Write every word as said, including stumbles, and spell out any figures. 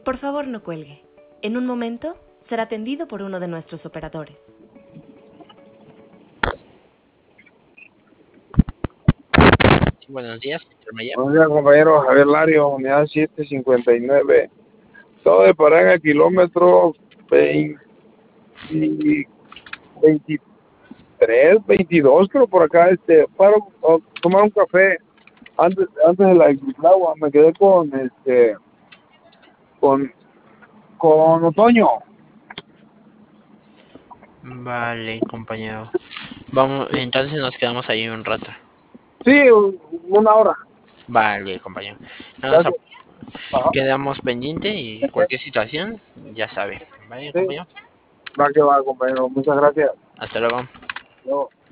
Por favor, no cuelgue. En un momento será atendido por uno de nuestros operadores. Sí, buenos días, señor Mayer. Buenos días, compañero. Javier Lario, unidad siete cincuenta y nueve. Todo de Paranga, kilómetro veinte, veintitrés, veintidós, creo por acá. Este, para uh, tomar un café antes antes de la agua. Me quedé con este con con Otoño. Vale, compañero. Vamos, entonces nos quedamos ahí un rato. Sí, una hora. Vale, compañero. Nos Gracias. Ajá. quedamos pendiente y cualquier situación, ya sabe. Vale, Sí, compañero. va que va, compañero. Muchas gracias. Hasta luego. Luego.